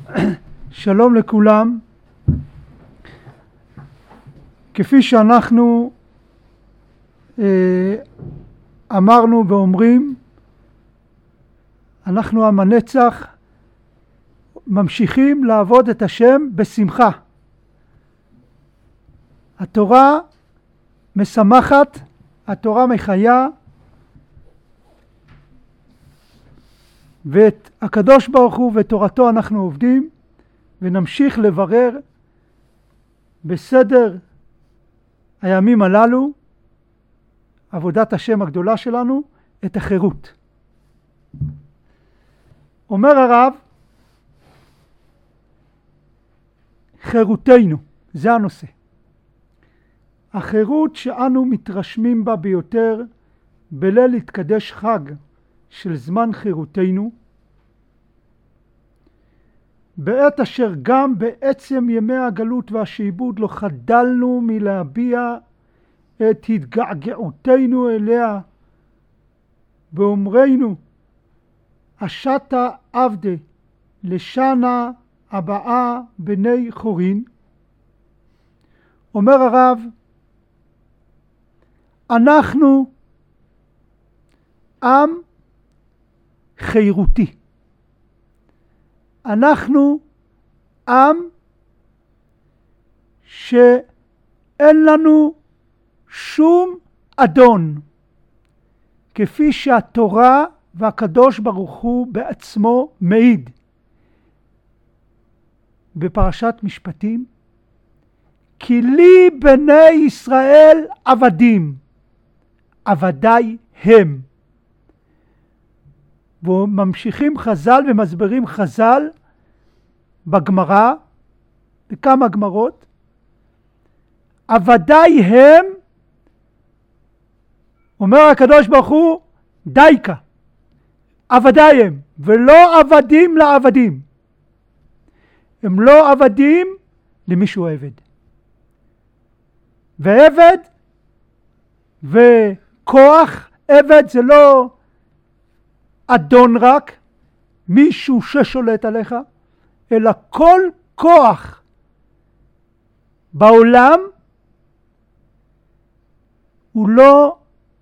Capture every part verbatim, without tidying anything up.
שלום לכולם. כפי שאנחנו אה, אמרנו ואומרים, אנחנו עם הנצח ממשיכים לעבוד את השם בשמחה. התורה משמחת, התורה מחיה, ואת הקדוש ברוך הוא ותורתו אנחנו עובדים, ונמשיך לברר בסדר הימים הללו, עבודת השם הגדולה שלנו, את החירות. אומר הרב, חירותנו, זה הנושא. החירות שאנו מתרשמים בה ביותר בליל התקדש חג של זמן חירותנו, בעת אשר גם בעצם ימי הגלות והשעבוד לא חדלנו מלהביע את התגעגעותנו אליה באומרנו אשתה עבדה לשנה הבאה בני חורין. אומר הרב, אנחנו עם חירותי. אנחנו עם שאין לנו שום אדון, כפי שהתורה והקדוש ברוך הוא בעצמו מעיד בפרשת משפטים, כי לי בני ישראל עבדים, עבדי הם. וממשיכים חז"ל ומסברים חז"ל בגמרא, בכמה גמרות, עבדי הם, אומר הקדוש ברוך הוא, דייקה, עבדי הם, ולא עבדים לעבדים. הם לא עבדים למישהו עבד. ועבד וכוח, עבד זה לא אדון רק, מישהו ששולט עליך, אלא כל כוח בעולם הוא לא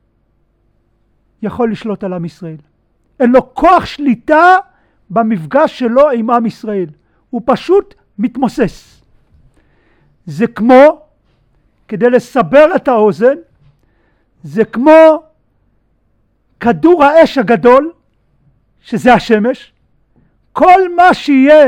יכול לשלוט על עם ישראל. אין לו כוח שליטה במפגש שלו עם עם ישראל. הוא פשוט מתמוסס. זה כמו, כדי לסבר את האוזן, זה כמו כדור האש הגדול, שזה השמש. כל מה שיהיה,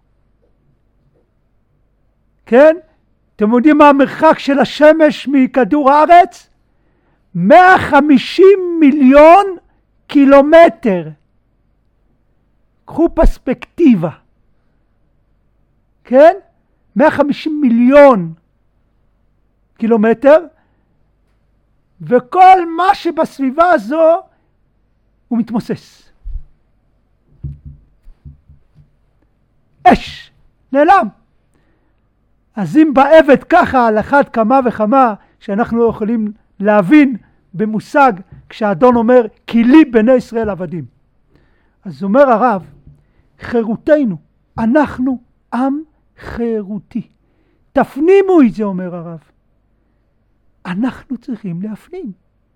כן? אתם יודעים מה המרחק של השמש מכדור הארץ? מאה וחמישים מיליון קילומטר. קחו פרספקטיבה. כן? מאה וחמישים מיליון קילומטר. וכל מה שבסביבה הזו הוא מתמוסס. אש, נעלם. אז אם בעבד ככה על אחד כמה וכמה שאנחנו לא יכולים להבין במושג כשהאדון אומר כי לי בני ישראל עבדים. אז אומר הרב, חירותנו, אנחנו עם חירותי. תפנימו את זה, אומר הרב. אנחנו צריכים להפנים.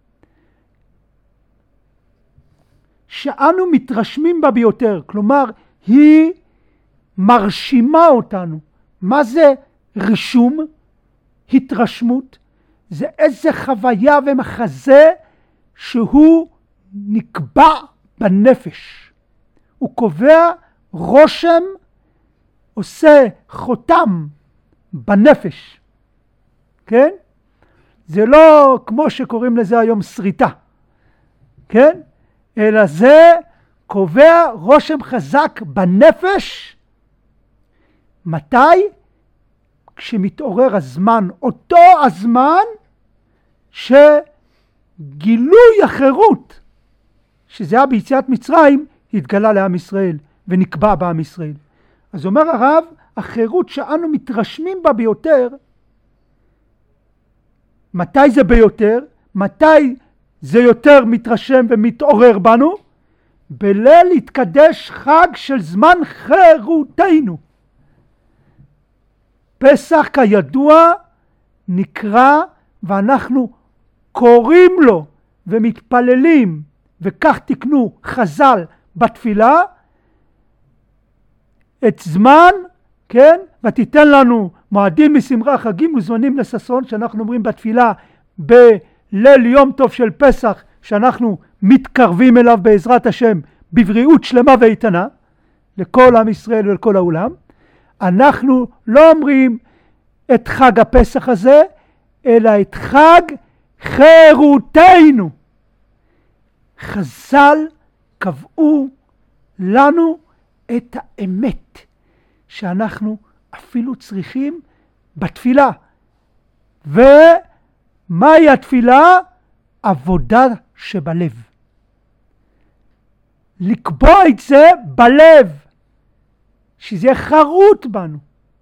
שאנו מתרשמים בה ביותר, כלומר היא מרשימה אותנו. מה זה רישום? התרשמות. זה איזה חוויה ומחזה שהוא נקבע בנפש. הוא קובע רושם, עושה חותם בנפש. כן? זה לא כמו שקוראים לזה היום שריטה. כן? אלא זה קובע רושם חזק בנפש. מתי? כשמתעורר הזמן, אותו הזמן שגילוי החירות, שזה היה ביציאת מצרים, התגלה לעם ישראל ונקבע בעם ישראל. אז אומר הרב, החירות שאנו מתרשמים בה ביותר, מתי זה ביותר? מתי זה יותר מתרשם ומתעורר בנו? בליל התקדש חג של זמן חירותנו. פסח כידוע נקרא, ואנחנו קוראים לו ומתפללים, וכך תקנו חז"ל בתפילה, את זמן, כן, ותיתן לנו מועדים משמחה, חגים וזמנים לששון, שאנחנו אומרים בתפילה בליל יום טוב של פסח, שאנחנו מתקרבים אליו בעזרת השם בבריאות שלמה ואיתנה לכל עם ישראל ולכל העולם. אנחנו לא אומרים את חג הפסח הזה, אלא את חג חירותנו. חז"ל קבעו לנו את האמת שאנחנו אפילו צריכים בתפילה. ומהי התפילה? עבודה שבלב. לקבוע את זה בלב, שזה יהיה חרוט בנו.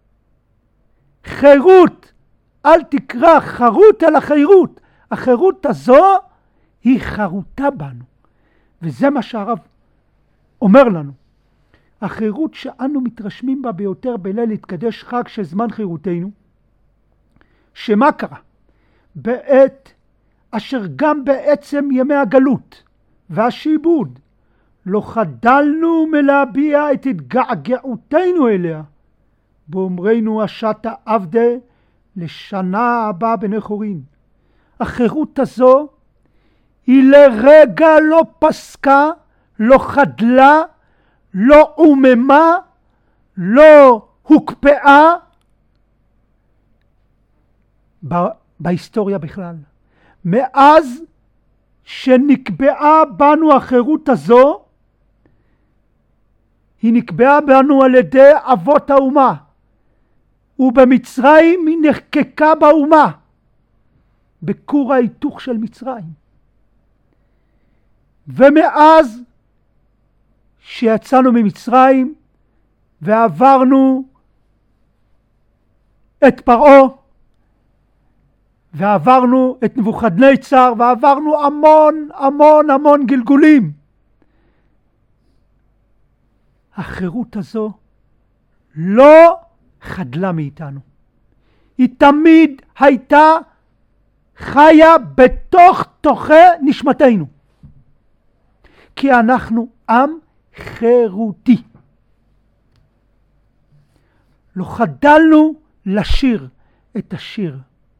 חירות, אל תקרא חרוט אלא חירות. החירות הזו היא חרוטה בנו. וזה מה שהרב אומר לנו. החירות שאנו מתרשמים בה ביותר בליל התקדש חג של זמן חירותנו, שמה קרה? בעת אשר גם בעצם ימי הגלות והשיבוד לא חדלנו מלהביע את התגעגעותנו אליה, באומרנו השתה עבדה לשנה הבאה בני חורין. החירות הזו היא לרגע לא פסקה, לא חדלה, לא אוממה, לא הוקפאה בהיסטוריה בכלל. מאז שנקבעה בנו החירות הזו, היא נקבעה בנו על ידי אבות האומה, ובמצרים היא נחקקה באומה, בכור ההיתוך של מצרים. ומאז שיצאנו ממצרים ועברנו את פרעה, ועברנו את נבוכדנצר, ועברנו המון המון המון גלגולים, החירות הזו לא חדלה מאיתנו. היא תמיד הייתה חיה בתוך תוכי נשמתנו. כי אנחנו עם חירותי. לא חדלנו לשיר את השיר.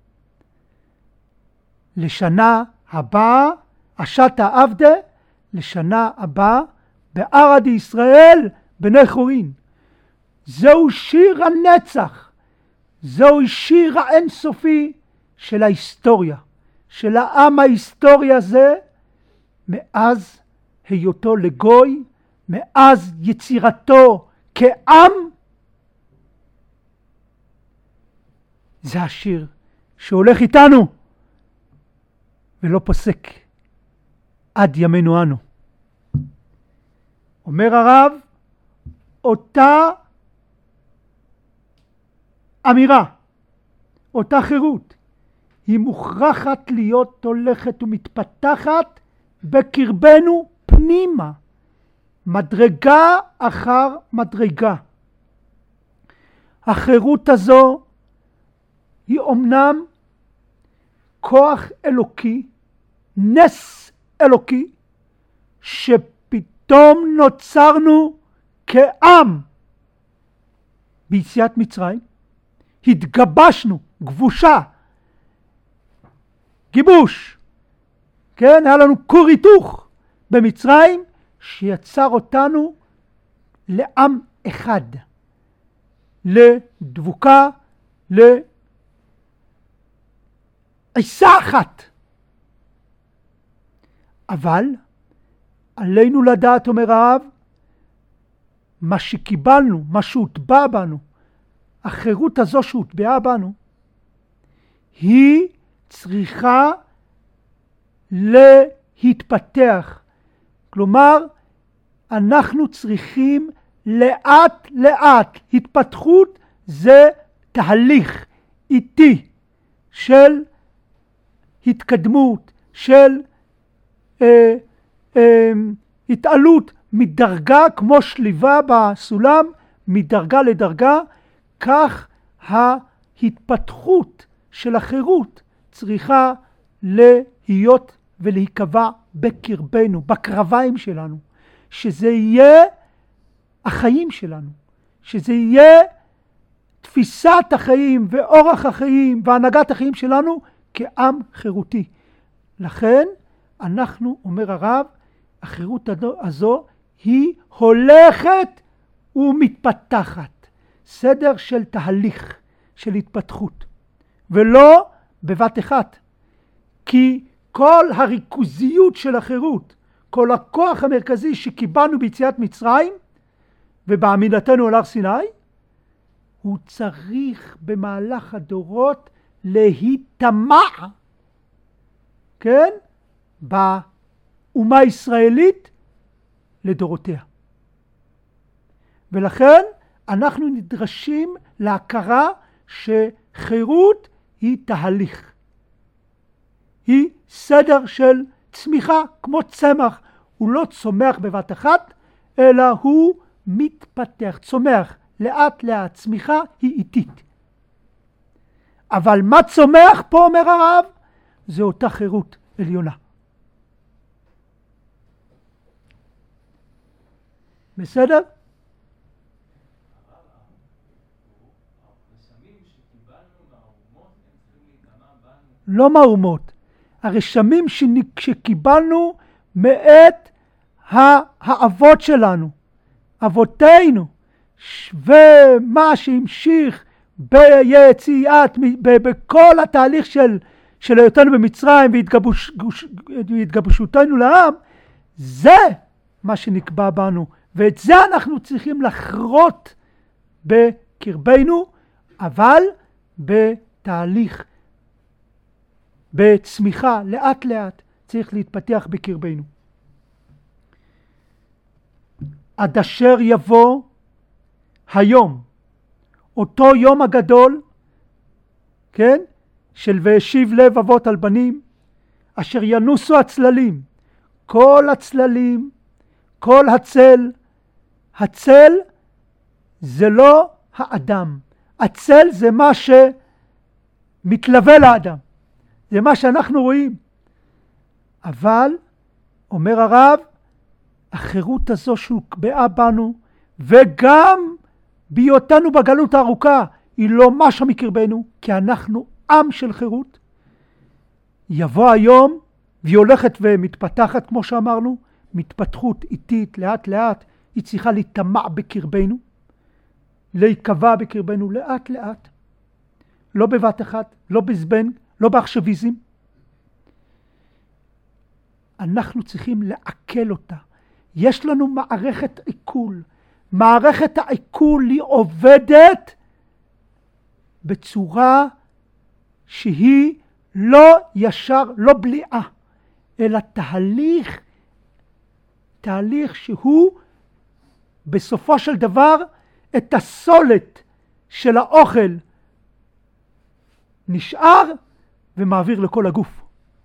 לשנה הבאה, השתה עבדה, לשנה הבאה, בערד ישראל בני חורין. זהו שיר הנצח. זהו שיר האינסופי של ההיסטוריה. של העם ההיסטורי הזה, מאז היותו לגוי, מאז יצירתו כעם. זה השיר שהולך איתנו ולא פוסק עד ימינו אנו. אומר הרב, אותה אמירה, אותה חירות, היא מוכרחת להיות הולכת ומתפתחת בקרבנו פנימה, מדרגה אחר מדרגה. החירות הזו היא אומנם כוח אלוקי, נס אלוקי, שפתאום נוצרנו כעם ביציאת מצרים, התגבשנו, גבושה, גיבוש, כן, היה לנו כור היתוך במצרים, שיצר אותנו לעם אחד, לדבוקה, לעיסה אחת. אבל עלינו לדעת, אומר הרב, מה שקיבלנו, מה שהוטבע בנו, החירות הזו שהוטבעה בנו, היא צריכה להתפתח. כלומר, אנחנו צריכים לאט לאט. התפתחות זה תהליך איטי של התקדמות, של אה, אה, התעלות מדרגה כמו שליבה בסולם, מדרגה לדרגה, כך ההתפתחות של החירות צריכה להיות ולהיקבע בקרבנו, בקרביים שלנו, שזה יהיה החיים שלנו, שזה יהיה תפיסת החיים ואורח החיים והנהגת החיים שלנו כעם חירותי. לכן אנחנו, אומר הרב, החירות הזו היא הולכת ומתפתחת, סדר של תהליך, של התפתחות, ולא בבת אחת. כי כל הריכוזיות של החירות, כל הכוח המרכזי שקיבלנו ביציאת מצרים ובעמידתנו על הר סיני, הוא צריך במהלך הדורות להיטמע, כן? באומה הישראלית לדורותיה. ולכן אנחנו נדרשים להכרה שחירות היא תהליך. היא סדר של צמיחה כמו צמח. הוא לא צומח בבת אחת, אלא הוא מתפתח, צומח. לאט לאט, צמיחה היא איטית. אבל מה צומח פה, אומר הרב? זה אותה חירות עליונה. בסדר? לא מהאומות. הרשמים שקיבלנו מאת האבות שלנו, אבותינו, ומה שהמשיך ביציאת, בכל התהליך של, של היותנו במצרים והתגבש, והתגבשותנו לעם, זה מה שנקבע בנו, ואת זה אנחנו צריכים לחרות בקרבנו, אבל בתהליך, בצמיחה, לאט לאט צריך להתפתח בקרבנו. עד אשר יבוא היום, אותו יום הגדול, כן? של והשיב לב אבות על בנים, אשר ינוסו הצללים, כל הצללים, כל הצל. הצל זה לא האדם. הצל זה מה שמתלווה לאדם. זה מה שאנחנו רואים. אבל, אומר הרב, החירות הזו שהוקבעה בנו, וגם בהיותנו בגלות הארוכה, היא לא משה מקרבנו, כי אנחנו עם של חירות. יבוא היום, והיא הולכת ומתפתחת, כמו שאמרנו, מתפתחות איטית, לאט לאט, היא צריכה להתמע בקרבנו, להיקבע בקרבנו לאט לאט, לא בבת אחת, לא בזבן, לא בעכשוויזם. אנחנו צריכים לעכל אותה. יש לנו מערכת עיכול. מערכת העיכול היא עובדת בצורה שהיא לא ישר, לא בליעה, אלא תהליך, תהליך שהוא בסופו של דבר את הסולת של האוכל נשאר ומעביר לכל הגוף.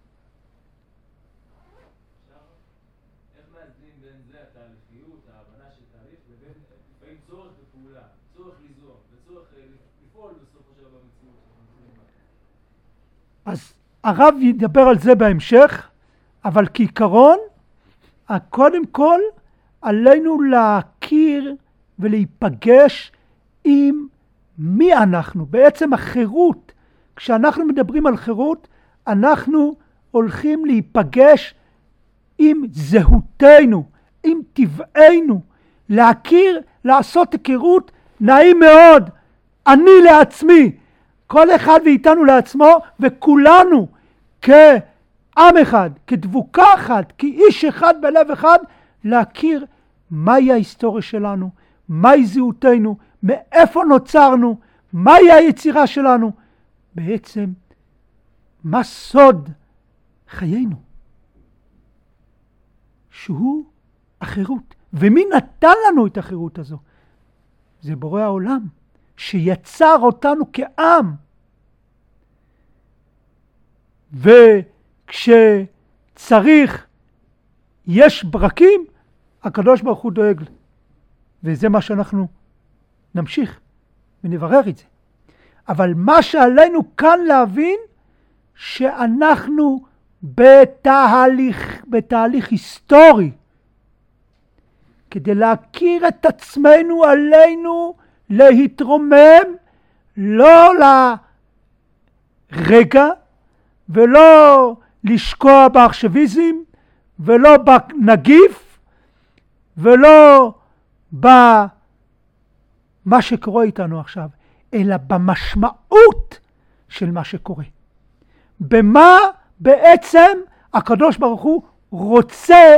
אז הרב ידבר על זה בהמשך, אבל כעיקרון, קודם כל עלינו להכיר ולהיפגש עם מי אנחנו. בעצם החירות, כשאנחנו מדברים על חירות, אנחנו הולכים להיפגש עם זהותנו, עם טבענו, להכיר, לעשות היכרות, נעים מאוד, אני לעצמי, כל אחד ואיתנו לעצמו, וכולנו כעם אחד, כדבוקה אחת, כאיש אחד בלב אחד, להכיר מהי ההיסטוריה שלנו, מהי זהותנו, מאיפה נוצרנו, מהי היצירה שלנו, בעצם מה סוד חיינו, שהוא החירות. ומי נתן לנו את החירות הזו? זה בורא העולם, שיצר אותנו כעם. וכשצריך, יש ברקים, הקדוש ברוך הוא דואג. וזה מה שאנחנו נמשיך ונברר את זה. אבל מה שעלינו כאן להבין, שאנחנו בתהליך, בתהליך היסטורי, כדי להכיר את עצמנו, עלינו להתרומם, לא לרגע, ולא לשקוע בעכשוויזם, ולא בנגיף, ולא במה שקורה איתנו עכשיו, אלא במשמעות של מה שקורה. במה בעצם הקדוש ברוך הוא רוצה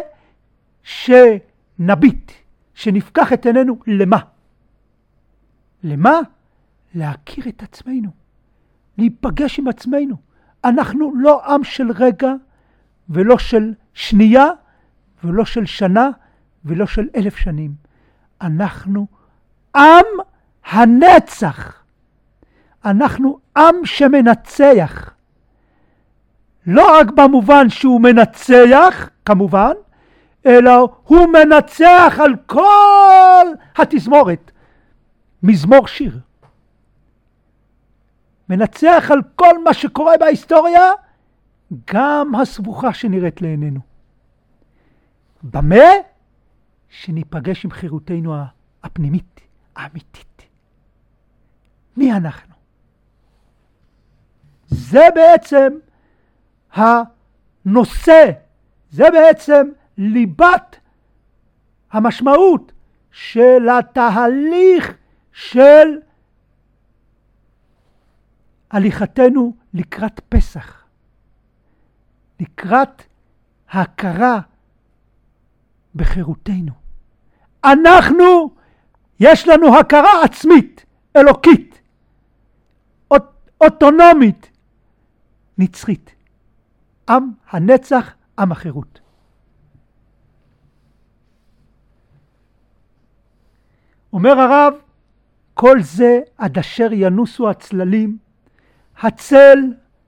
שנביט, שנפקח את עינינו למה? למה? להכיר את עצמנו, להיפגש עם עצמנו. אנחנו לא עם של רגע, ולא של שנייה, ולא של שנה, ולא של אלף שנים. אנחנו עם הנצח. אנחנו עם שמנצח. לא רק במובן שהוא מנצח, כמובן, אלא הוא מנצח על כל התזמורת. מזמור שיר. מנצח על כל מה שקורה בהיסטוריה, גם הסבוכה שנראית לעינינו. במה? שניפגש עם חירותנו הפנימית, האמיתית. מי אנחנו? זה בעצם הנושא, זה בעצם ליבת המשמעות של התהליך של הליכתנו לקראת פסח. לקראת ההכרה בחירותנו. אנחנו, יש לנו הכרה עצמית, אלוקית, אוטונומית, נצחית. עם הנצח, עם החירות. אומר הרב, כל זה עד אשר ינוסו הצללים, הצל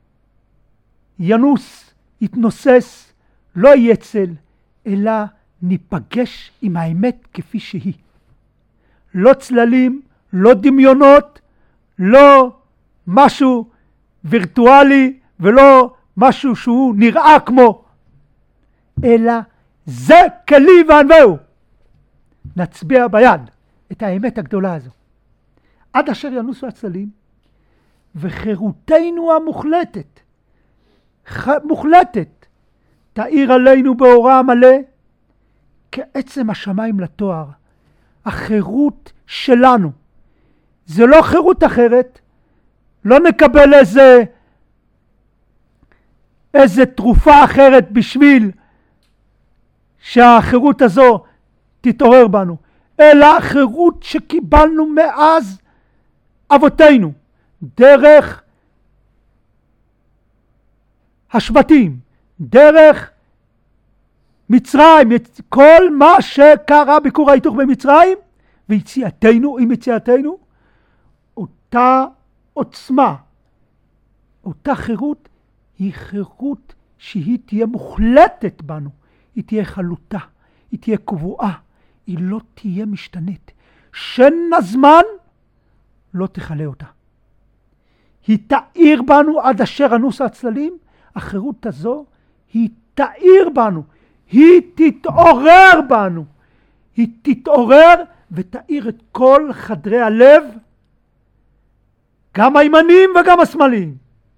ינוס, יתנוסס, לא יהיה צל, אלא ניפגש עם האמת כפי שהיא. לא צללים, לא דמיונות, לא משהו וירטואלי, ולא משהו שהוא נראה כמו, אלא זה כלי וענווהו. נצביע ביד את האמת הגדולה הזו. עד אשר ינוסו הצללים, וחירותנו המוחלטת, מוחלטת, תאיר עלינו באורה המלא, כעצם השמיים לתואר. החירות שלנו, זה לא חירות אחרת, לא נקבל איזה, איזה תרופה אחרת בשביל שהחירות הזו תתעורר בנו, אלא חירות שקיבלנו מאז אבותינו, דרך השבטים, דרך מצרים, כל מה שקרה בכור ההיתוך במצרים, ויציאתנו עם יציאתנו, אותה עוצמה, אותה חירות, היא חירות שהיא תהיה מוחלטת בנו, היא תהיה חלוטה, היא תהיה קבועה, היא לא תהיה משתנית. שן הזמן לא תחלה אותה. היא תאיר בנו עד אשר ינוסו הצללים, החירות הזו היא תאיר בנו, היא תתעורר בנו, היא תתעורר ותאיר את כל חדרי הלב, גם הימניים וגם השמאליים.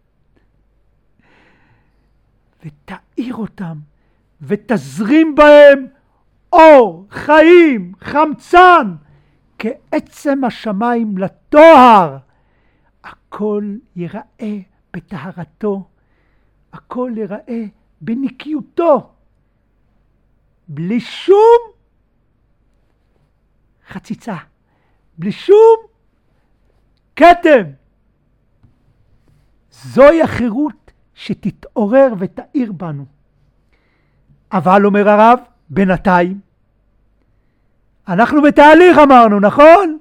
ותאיר אותם ותזרים בהם אור, חיים, חמצן, כעצם השמיים לטוהר. הכל ייראה בטהרתו, הכל ייראה בנקיותו, בלי שום חציצה, בלי שום כתם. זוהי החירות שתתעורר ותאיר בנו. אבל אומר הרב, בינתיים, אנחנו בתהליך אמרנו, נכון?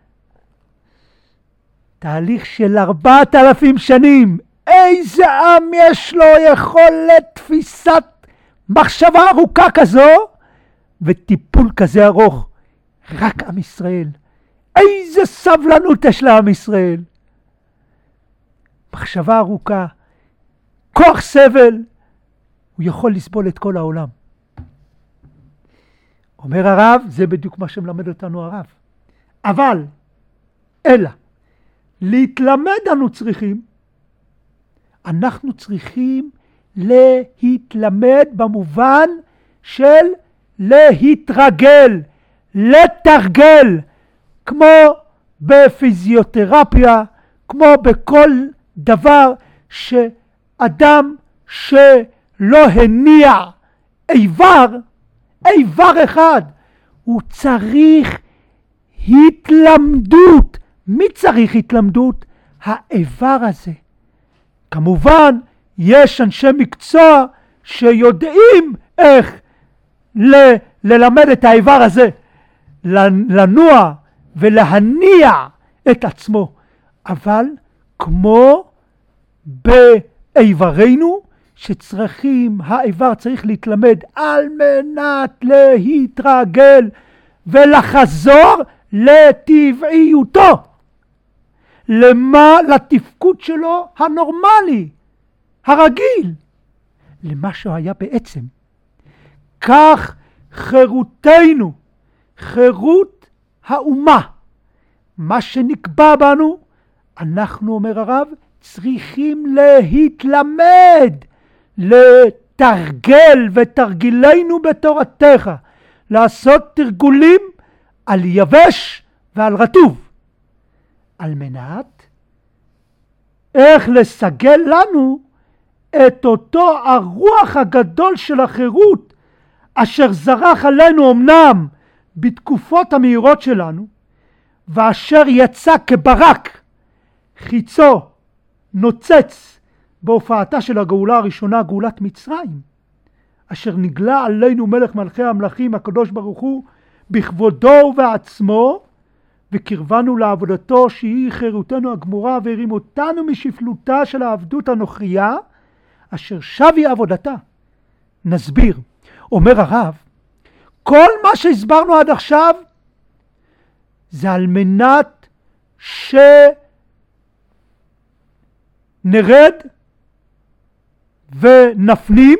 תהליך של ארבעת אלפים שנים. איזה עם יש לו יכולת תפיסת מחשבה ארוכה כזו, וטיפול כזה ארוך, רק עם ישראל. איזה סבלנות יש לעם ישראל. מחשבה ארוכה, כוח סבל, הוא יכול לסבול את כל העולם. אומר הרב, זה בדיוק מה שמלמד אותנו הרב. אבל, אלא, להתלמד אנו צריכים, אנחנו צריכים להתלמד במובן של להתרגל, לתרגל, כמו בפיזיותרפיה, כמו בכל דבר שאדם שלא הניע איבר, איבר אחד, הוא צריך התלמדות. מי צריך התלמדות? האיבר הזה. כמובן, יש אנשי מקצוע שיודעים איך ל- ללמד את האיבר הזה, לנוע ולהניע את עצמו. אבל כמו באיברנו, שצריכים, האיבר צריך להתלמד על מנת להתרגל ולחזור לטבעיותו, למה? לתפקוד שלו הנורמלי, הרגיל, למה שהיה בעצם. כך חירותנו, חירות האומה, מה שנקבע בנו, אנחנו, אומר הרב, צריכים להתלמד, לתרגל ותרגילנו בתורתך, לעשות תרגולים על יבש ועל רטוב, על מנת איך לסגל לנו את אותו הרוח הגדול של החירות, אשר זרח עלינו אמנם בתקופות המהירות שלנו, ואשר יצא כברק, חיצו נוצץ בהופעתה של הגאולה הראשונה, גאולת מצרים, אשר נגלה עלינו מלך מלכי המלכים הקדוש ברוך הוא בכבודו ובעצמו, וקרבנו לעבודתו שהיא חירותנו הגמורה, והרים אותנו משפלותה של העבדות הנוכריה, אשר שבי עבודתה. נסביר. אומר הרב, כל מה שהסברנו עד עכשיו, זה על מנת שנרד ונפנים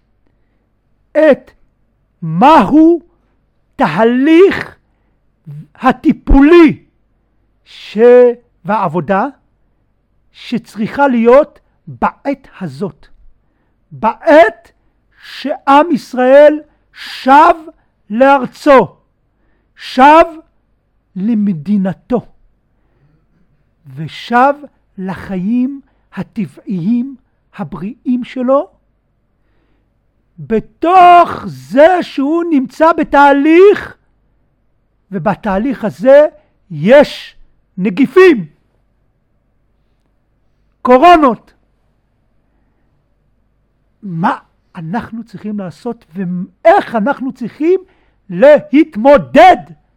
את מהו תהליך הטיפולי והעבודה שצריכה להיות בעת הזאת. בעת שעם ישראל שב לארצו, שב למדינתו, ושב לחיים הטבעיים הבריאים שלו, בתוך זה שהוא נמצא בתהליך, ובתהליך הזה יש נגיפים, קורונות. מה אנחנו צריכים לעשות ואיך אנחנו צריכים להתמודד?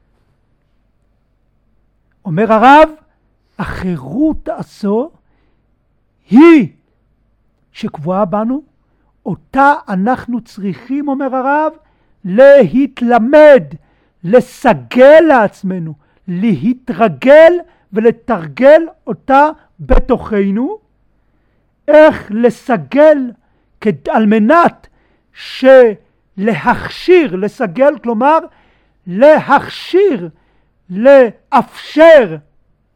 אומר הרב, החירות הזו היא שקבועה בנו, אותה אנחנו צריכים, אומר הרב, להתלמד, לסגל לעצמנו, להתרגל ולתרגל אותה בתוכנו. איך לסגל על מנת שלהכשיר, לסגל, כלומר להכשיר, לאפשר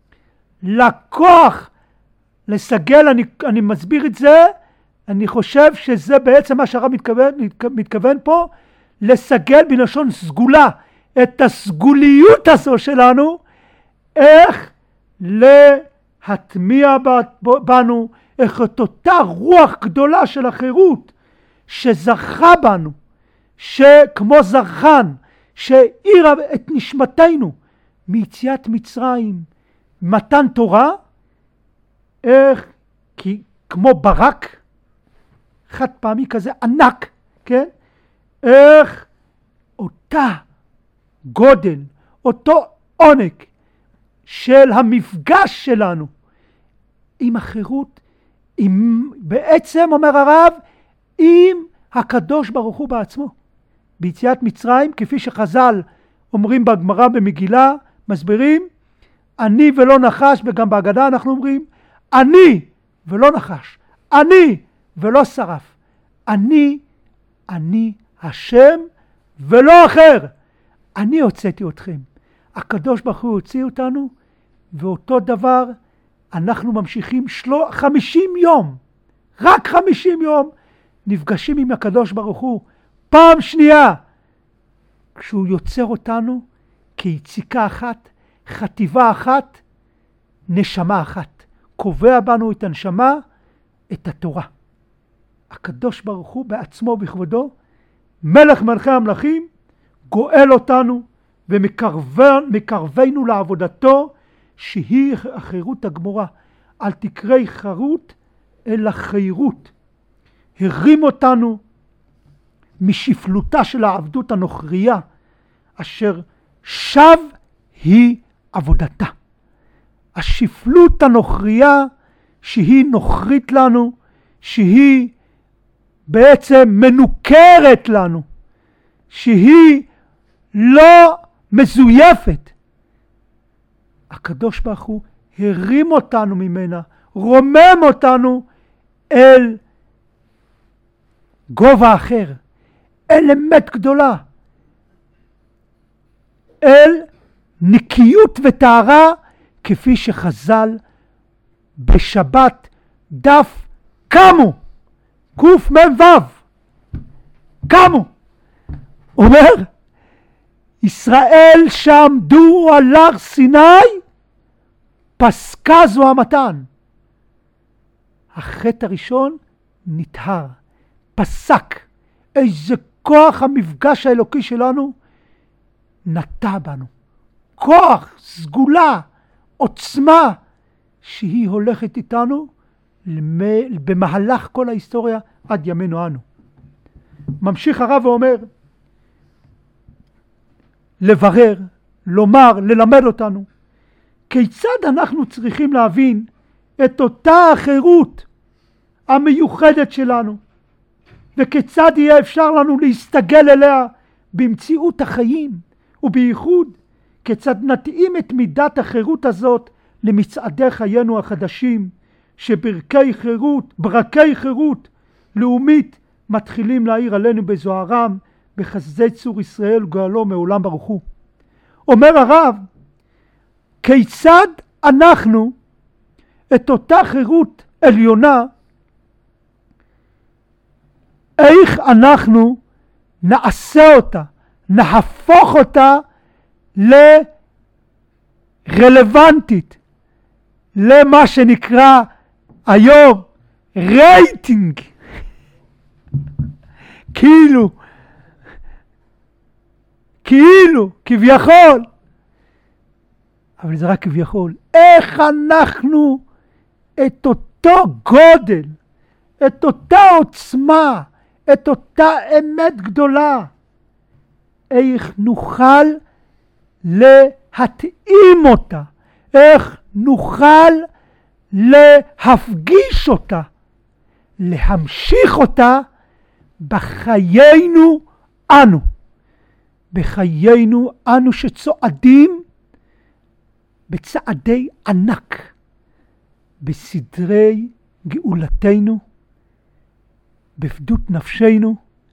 לכוח לסגל. אני, אני מסביר את זה, אני חושב שזה בעצם מה שהרב מתכוון, מתכוון פה, לסגל בלשון סגולה, את הסגוליות הזו שלנו, איך להטמיע בנו, איך את אותה רוח גדולה של החירות שזרחה בנו, שכמו זרחן, שהאירה את נשמתנו מיציאת מצרים, מתן תורה, איך, כי כמו ברק, חד פעמי כזה ענק, כן? איך אותה גודל, אותו עונג של המפגש שלנו עם החירות, עם, בעצם אומר הרב, עם הקדוש ברוך הוא בעצמו. ביציאת מצרים, כפי שחז"ל אומרים בגמרא במגילה, מסבירים, אני ולא נחש, וגם בהגדה אנחנו אומרים, אני ולא נחש, אני ולא שרף, אני, אני השם ולא אחר, אני הוצאתי אתכם. הקדוש ברוך הוא הוציא אותנו, ואותו דבר אנחנו ממשיכים שלו, חמישים יום, רק חמישים יום, נפגשים עם הקדוש ברוך הוא, פעם שנייה, כשהוא יוצר אותנו כיציקה אחת, חטיבה אחת, נשמה אחת. קובע בנו את הנשמה, את התורה. הקדוש ברוך הוא בעצמו בכבודו, מלך מלכי המלכים, גואל אותנו ומקרבנו לעבודתו, שהיא החירות הגמורה. אל תקראי חירות, אלא חירות. הרים אותנו משפלותה של העבדות הנוכריה, אשר שב היא עבודתה. השפלות הנוכריה שהיא נוכרית לנו, שהיא בעצם מנוכרת לנו, שהיא לא מזויפת. הקדוש ברוך הוא הרים אותנו ממנה, רומם אותנו אל גובה אחר, אל אמת גדולה, אל נקיות וטהרה, כפי שחז"ל בשבת דף קמו, קוף מ"ו, קמו, אומר, ישראל שעמדו על הר סיני, פסקה זוהמתן. החטא הראשון נטהר, פסק. איזה כוח המפגש האלוקי שלנו נטע בנו. כוח, סגולה, עוצמה, שהיא הולכת איתנו במהלך כל ההיסטוריה עד ימינו אנו. ממשיך הרב ואומר, לברר, לומר, ללמד אותנו, כיצד אנחנו צריכים להבין את אותה החירות המיוחדת שלנו, וכיצד יהיה אפשר לנו להסתגל אליה במציאות החיים, ובייחוד כיצד נתאים את מידת החירות הזאת למצעדי חיינו החדשים, שברכי חירות, ברקי חירות לאומית מתחילים להעיר עלינו בזוהרם, בחסדי צור ישראל גואלו מעולם ברוך הוא. אומר הרב, כיצד אנחנו את אותה חירות עליונה, איך אנחנו נעשה אותה, נהפוך אותה לרלוונטית, למה שנקרא היום רייטינג, כאילו, כאילו, כביכול, אבל זה רק כביכול. איך אנחנו את אותו גודל, את אותה עוצמה, את אותה אמת גדולה, איך נוכל להתאים אותה, איך נוכל להפגיש אותה, להמשיך אותה בחיינו אנו. בחיינו אנו שצועדים בצעדי ענק, בסדרי גאולתנו, בפדות נפשנו,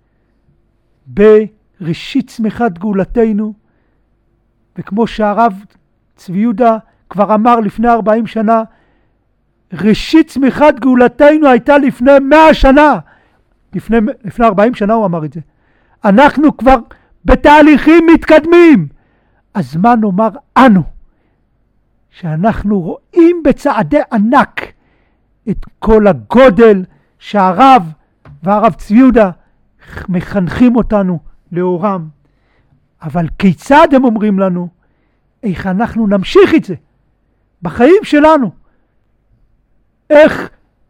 בראשית צמיחת גאולתנו, וכמו שהרב צבי יהודה כבר אמר לפני ארבעים שנה, ראשית צמיחת גאולתנו הייתה לפני מאה שנה, לפני, לפני ארבעים שנה הוא אמר את זה. אנחנו כבר בתהליכים מתקדמים. אז מה נאמר אנו? שאנחנו רואים בצעדי ענק את כל הגודל שהרב והרב צבי יהודה מחנכים אותנו לאורם. אבל כיצד הם אומרים לנו? איך אנחנו נמשיך את זה בחיים שלנו? איך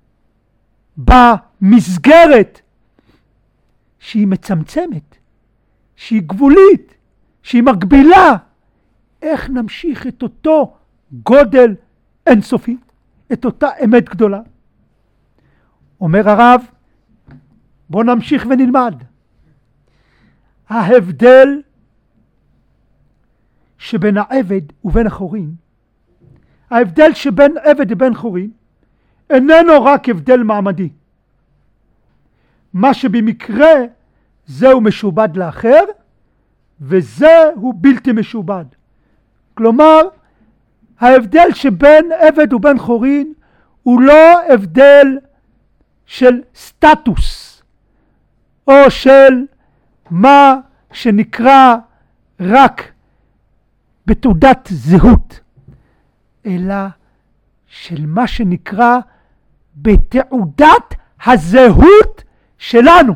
במסגרת שהיא מצמצמת, שהיא גבולית, שהיא מגבילה, איך נמשיך את אותו גודל אינסופי, את אותה אמת גדולה? אומר הרב, בוא נמשיך ונלמד. ההבדל שבין העבד ובין החורין, ההבדל שבין עבד ובין חורין, איננו רק הבדל מעמדי. מה שבמקרה זהו משובד לאחר, וזהו בלתי משובד. כלומר, ההבדל שבין עבד ובין חורין הוא לא הבדל של סטטוס, או של מה שנקרא רק בתעודת זהות, אלא של מה שנקרא בתעודת הזהות שלנו.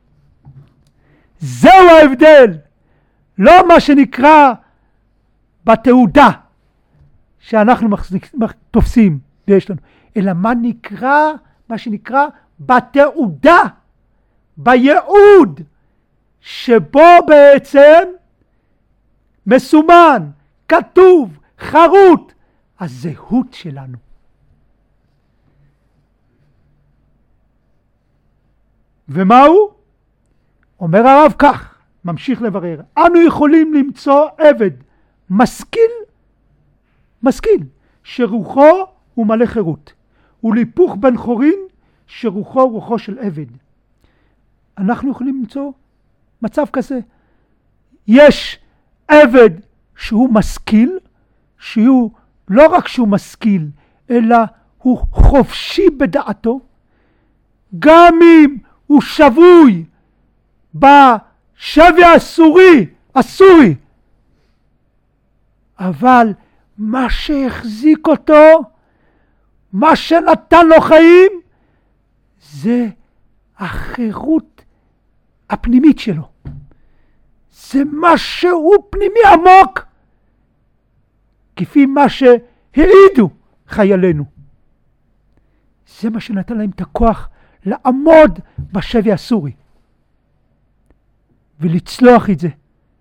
זהו ההבדל, לא מה שנקרא בתעודה שאנחנו מחזיק, תופסים ויש לנו, אלא מה נקרא, מה שנקרא בתעודה, בייעוד, שבו בעצם מסומן, כתוב, חרוט, הזהות שלנו. ומהו? אומר הרב כך, ממשיך לברר, אנו יכולים למצוא עבד משכיל, משכיל, שרוחו הוא מלא חירות, ולהיפוך בן חורין שרוחו רוחו של עבד. אנחנו יכולים למצוא מצב כזה. יש עבד שהוא משכיל, שהוא לא רק שהוא משכיל, אלא הוא חופשי בדעתו, גם אם הוא שבוי בשבי הסורי, הסורי, אבל מה שהחזיק אותו, מה שנתן לו חיים, זה החירות הפנימית שלו. זה משהו פנימי עמוק, כפי מה שהעידו חיילינו. זה מה שנתן להם את הכוח לעמוד בשבי הסורי ולצלוח את זה.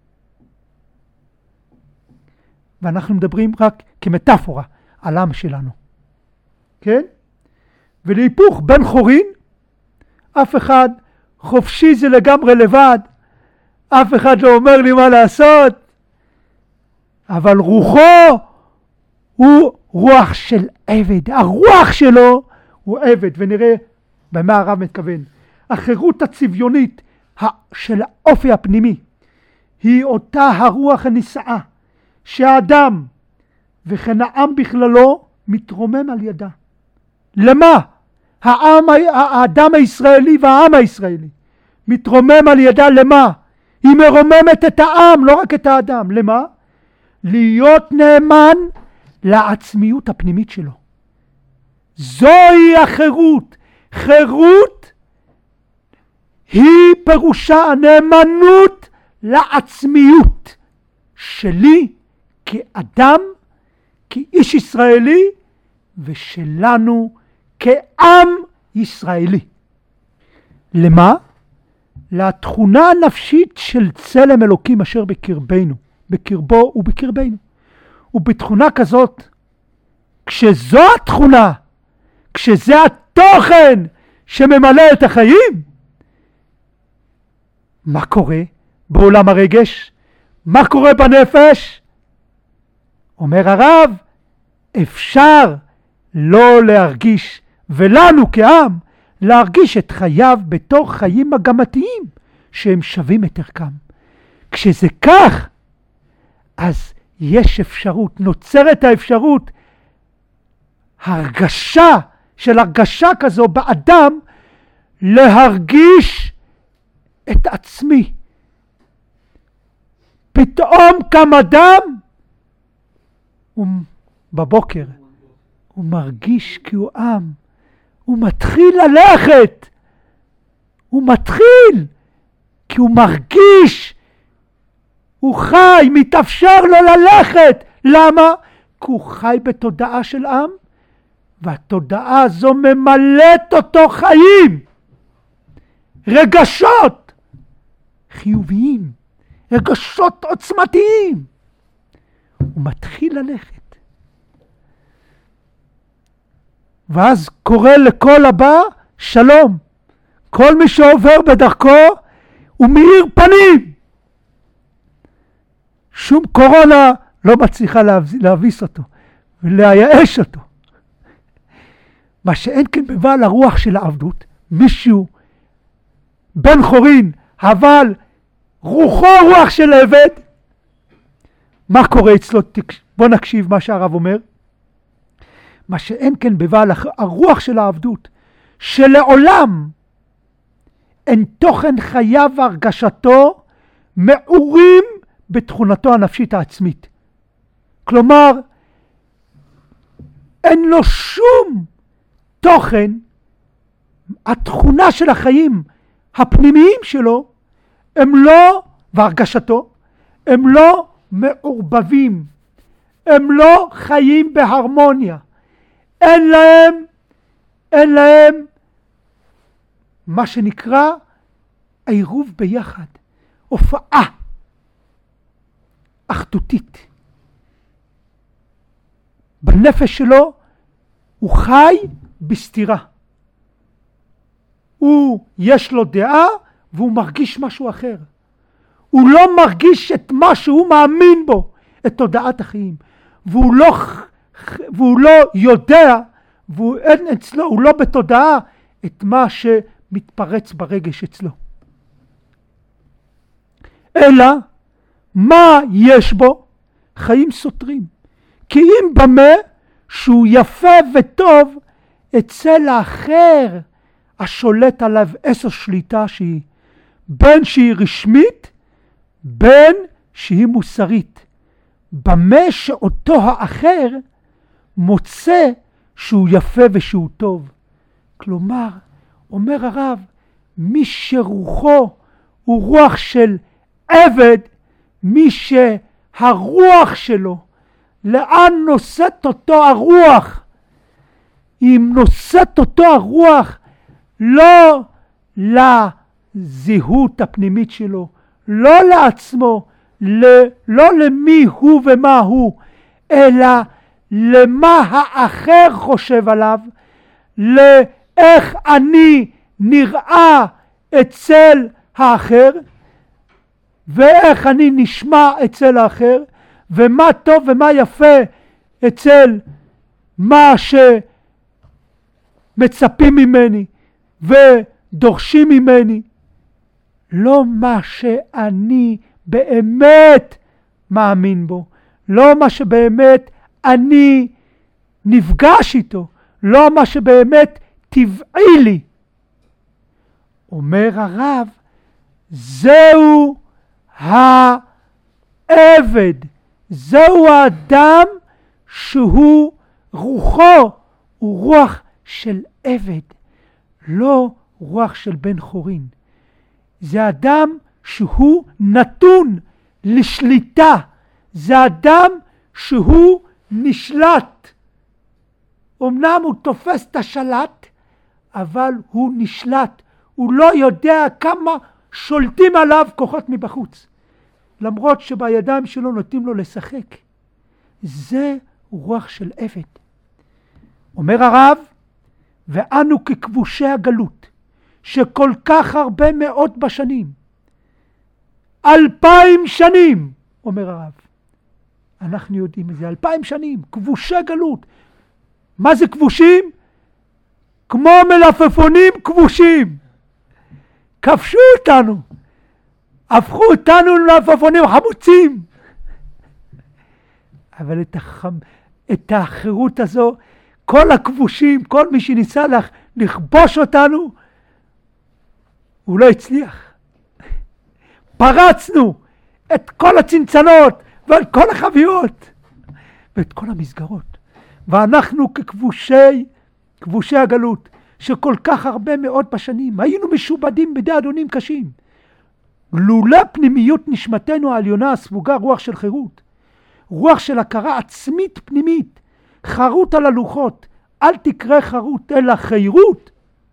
ואנחנו מדברים רק כמטאפורה על העם שלנו. כן? ולהיפוך בן חורין, אף אחד חופשי זה לגמרי לבד, אף אחד לא אומר לי מה לעשות, אבל רוחו הוא רוח של עבד, הרוח שלו הוא עבד, ונראה במה הרב מתכוון. החירות הצביונית של האופי הפנימי היא אותה הרוח הנישאה שהאדם וכן העם בכללו מתרומם על ידה. למה? העם, האדם הישראלי והעם הישראלי מתרומם על ידה למה? היא מרוממת את העם, לא רק את האדם. למה? להיות נאמן לעצמיות הפנימית שלו. זוהי החירות. חירות היא פירושה הנאמנות לעצמיות שלי כאדם, כאיש ישראלי, ושלנו כעם ישראלי. למה? לתכונה הנפשית של צלם אלוקים אשר בקרבנו, בקרבו ובקרבנו. ובתכונה כזאת, כשזו התכונה, כשזה התוכן שממלא את החיים, מה קורה בעולם הרגש? מה קורה בנפש? אומר הרב, אפשר לא להרגיש, ולנו כעם, להרגיש את חייו בתור חיים מגמתיים, שהם שווים את ערכם. כשזה כך, אז יש אפשרות, נוצרת האפשרות, הרגשה של הרגשה כזו באדם, להרגיש את עצמי. פתאום קם אדם, בבוקר, הוא מרגיש כי הוא עם, הוא מתחיל ללכת, הוא מתחיל, כי הוא מרגיש, הוא חי, מתאפשר לו ללכת. למה? כי הוא חי בתודעה של עם, והתודעה הזו ממלאת אותו חיים, רגשות חיוביים, רגשות עוצמתיים. הוא מתחיל ללכת. ואז קורא לכל הבא שלום. כל מי שעובר בדרכו הוא מאיר פנים, שום קורונה לא מצליחה להביס אותו ולהייאש אותו. מה שאין כן בבעל הרוח של העבדות, מישהו בן חורין, אבל רוחו רוח של עבד, מה קורה אצלו? בוא נקשיב מה שהרב אומר. מה שאין כן בבעל הרוח של העבדות, שלעולם אין תוכן חייו והרגשתו מעורים בתכונתו הנפשית העצמית. כלומר, אין לו שום תוכן, התכונה של החיים הפנימיים שלו, הם לא, והרגשתו, הם לא מעורבבים, הם לא חיים בהרמוניה, אין להם, אין להם מה שנקרא עירוב ביחד, הופעה אחדותית. בנפש שלו הוא חי בסתירה. הוא יש לו דעה והוא מרגיש משהו אחר. הוא לא מרגיש את מה שהוא מאמין בו, את תודעת החיים. והוא לא, והוא לא יודע, והוא אין אצלו, הוא לא בתודעה את מה שמתפרץ ברגש אצלו. אלא מה יש בו? חיים סותרים. כי אם במה שהוא יפה וטוב אצל האחר השולט עליו עשר שליטה שהיא בין שהיא רשמית בין שהיא מוסרית. במה שאותו האחר מוצא שהוא יפה ושהוא טוב. כלומר, אומר הרב, מי שרוחו הוא רוח של עבד, מי שהרוח שלו, לאן נושאת אותו הרוח? אם נושאת אותו הרוח לא לזהות הפנימית שלו, לא לעצמו, לא למי הוא ומה הוא, אלא למה האחר חושב עליו, לאיך אני נראה אצל האחר, ואיך אני נשמע אצל האחר, ומה טוב ומה יפה אצל מה שמצפים ממני ודורשים ממני, לא מה שאני באמת מאמין בו, לא מה שבאמת אני נפגש איתו, לא מה שבאמת טבעי לי. אומר הרב, זהו העבד, זהו האדם שהוא רוחו, הוא רוח של עבד, לא רוח של בן חורין. זה אדם שהוא נתון לשליטה, זה אדם שהוא נשלט. אמנם הוא תופס את השלט, אבל הוא נשלט. הוא לא יודע כמה שולטים עליו כוחות מבחוץ. למרות שבידיים שלו נותנים לו לשחק. זה רוח של עבד. אומר הרב, ואנו ככבושי הגלות, שכל כך הרבה מאות בשנים, אלפיים שנים, אומר הרב. אנחנו יודעים את זה, אלפיים שנים, כבושי גלות. מה זה כבושים? כמו מלפפונים כבושים. כבשו אותנו. הפכו אותנו למלפפונים חמוצים. אבל את, החמ... את החירות הזו, כל הכבושים, כל מי שניסה לכבוש אותנו, הוא לא הצליח. פרצנו את כל הצנצנות ואת כל החביות ואת כל המסגרות. ואנחנו ככבושי, כבושי הגלות, שכל כך הרבה מאות בשנים, היינו משובדים בידי אדונים קשים. לולא פנימיות נשמתנו העליונה הספוגה רוח של חירות, רוח של הכרה עצמית פנימית, חרות על הלוחות, אל תקרא חרות אלא חירות.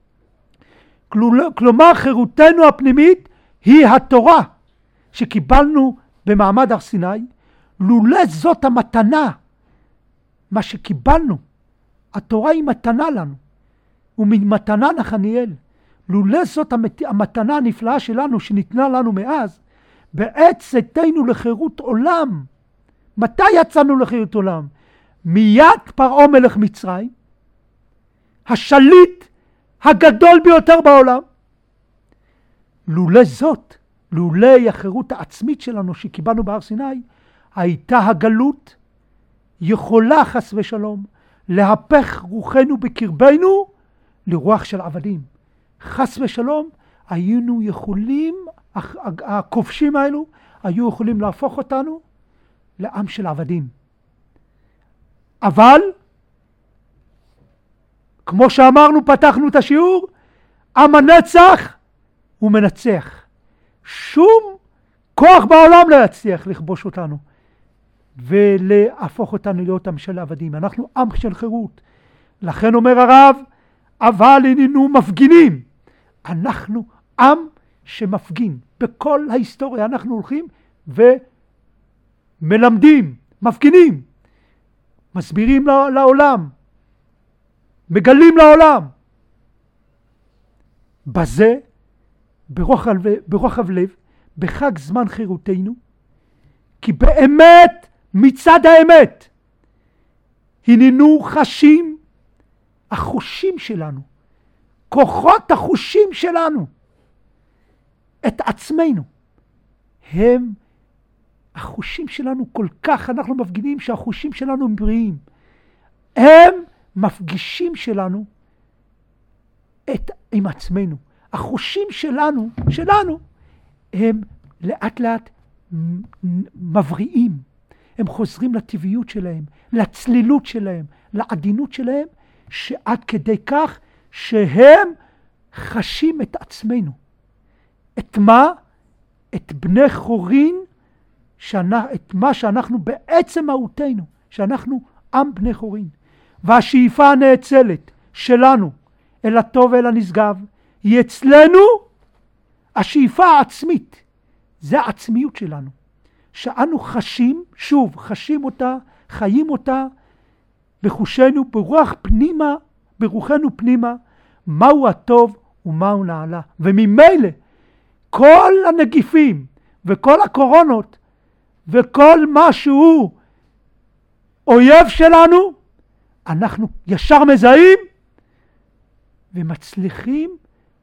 כלומר חירותנו הפנימית היא התורה שקיבלנו במעמד הר סיני. לולא זאת המתנה, מה שקיבלנו, התורה היא מתנה לנו, וממתנה נחניאל. לולא זאת המתנה הנפלאה שלנו שניתנה לנו מאז, בעת צאתנו לחירות עולם. מתי יצאנו לחירות עולם? מיד פרעה מלך מצרים, השליט הגדול ביותר בעולם. לולא זאת, לולא החירות העצמית שלנו שקיבלנו בהר סיני, הייתה הגלות יכולה חס ושלום להפך רוחנו בקרבנו לרוח של עבדים. חס ושלום היינו יכולים, הכובשים האלו היו יכולים להפוך אותנו לעם של עבדים. אבל כמו שאמרנו, פתחנו את השיעור, עם הנצח הוא מנצח. שום כוח בעולם לא יצליח לכבוש אותנו ולהפוך אותנו להיות עם של עבדים. אנחנו עם של חירות. לכן אומר הרב, אבל הננו מפגינים. אנחנו עם שמפגין. בכל ההיסטוריה אנחנו הולכים ומלמדים, מפגינים, מסבירים לעולם, מגלים לעולם. בזה, ברוחב, ברוחב לב, בחג זמן חירותנו, כי באמת, מצד האמת, הננו חשים, החושים שלנו, כוחות החושים שלנו, את עצמנו. הם, החושים שלנו כל כך, אנחנו מפגינים שהחושים שלנו הם בריאים. הם מפגישים שלנו את, עם עצמנו. החושים שלנו, שלנו, הם לאט לאט מבריאים. הם חוזרים לטבעיות שלהם, לצלילות שלהם, לעדינות שלהם, שעד כדי כך שהם חשים את עצמנו. את מה? את בני חורין, שנה, את מה שאנחנו בעצם מהותנו, שאנחנו עם בני חורין. והשאיפה הנאצלת שלנו אל הטוב ואל הנשגב, היא אצלנו השאיפה העצמית. זה העצמיות שלנו. שאנו חשים, שוב, חשים אותה, חיים אותה, בחושנו, ברוח פנימה, ברוחנו פנימה, מהו הטוב ומהו נעלה. וממילא, כל הנגיפים וכל הקורונות וכל מה שהוא אויב שלנו, אנחנו ישר מזהים ומצליחים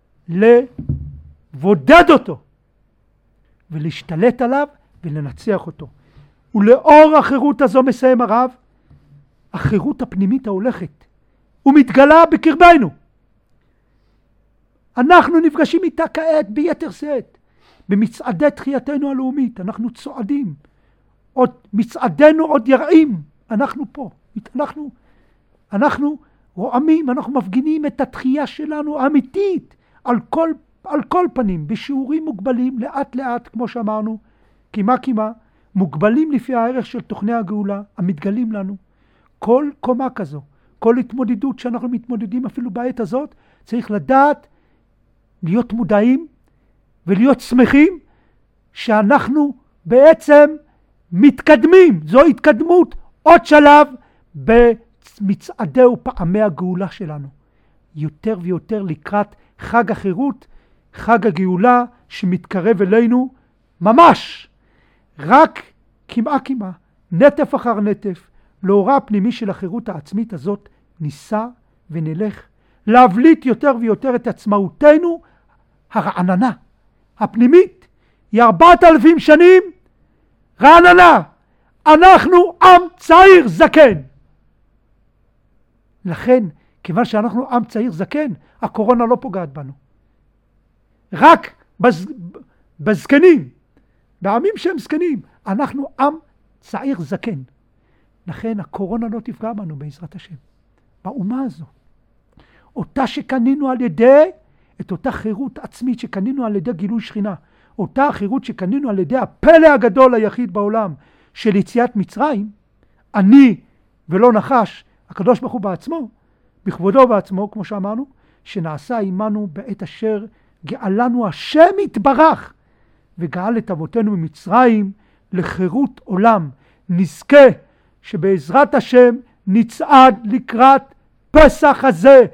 לבודד אותו ולהשתלט עליו ולנצח אותו. ולאור החירות הזו מסיים הרב, החירות הפנימית ההולכת ומתגלה בקרבנו. אנחנו נפגשים איתה כעת ביתר שאת, במצעדי תחייתנו הלאומית, אנחנו צועדים, עוד מצעדנו עוד ירעים, אנחנו פה, אנחנו, אנחנו רועמים, אנחנו מפגינים את התחייה שלנו האמיתית, על כל, על כל פנים, בשיעורים מוגבלים, לאט לאט, כמו שאמרנו, כמה כמה, מוגבלים לפי הערך של תוכני הגאולה, המתגלים לנו. כל קומה כזו, כל התמודדות שאנחנו מתמודדים אפילו בעת הזאת, צריך לדעת, להיות מודעים ולהיות שמחים שאנחנו בעצם מתקדמים. זו התקדמות, עוד שלב במצעדי ופעמי הגאולה שלנו. יותר ויותר לקראת חג החירות, חג הגאולה שמתקרב אלינו ממש. רק כמעה כמעה, נטף אחר נטף, לאורה הפנימי של החירות העצמית הזאת, ניסה ונלך להבליט יותר ויותר את עצמאותנו הרעננה, הפנימית. היא ארבעת אלפים שנים רעננה. אנחנו עם צעיר זקן. לכן, כיוון שאנחנו עם צעיר זקן, הקורונה לא פוגעת בנו. רק בז... בזקנים, בעמים שהם זקנים, אנחנו עם צעיר זקן. לכן הקורונה לא תפגע בנו בעזרת השם. באומה הזו. אותה שקנינו על ידי, את אותה חירות עצמית שקנינו על ידי גילוי שכינה, אותה חירות שקנינו על ידי הפלא הגדול היחיד בעולם של יציאת מצרים, אני ולא נחש, הקדוש ברוך הוא בעצמו, בכבודו בעצמו, כמו שאמרנו, שנעשה עמנו בעת אשר גאלנו השם יתברך, וגאל את אבותינו ממצרים לחירות עולם. נזכה שבעזרת השם נצעד לקראת פסח הזה,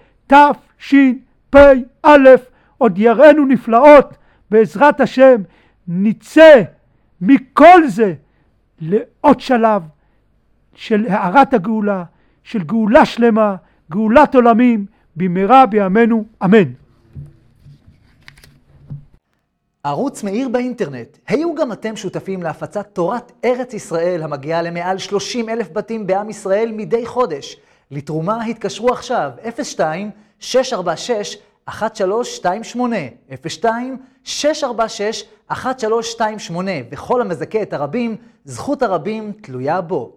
תשפ"א, עוד יראינו נפלאות, בעזרת השם נצא מכל זה לעוד שלב של הערת הגאולה, של גאולה שלמה, גאולת עולמים, במהרה בימינו, אמן. ערוץ מאיר באינטרנט. היו גם אתם שותפים להפצת תורת ארץ ישראל המגיעה למעל שלושים אלף בתים בעם ישראל מדי חודש. לתרומה התקשרו עכשיו אפס שתיים שש ארבע שש אחת שלוש שתיים שמונה אפס שתיים שש ארבע שש אחת שלוש שתיים שמונה, וכל המזכה את הרבים, זכות הרבים תלויה בו.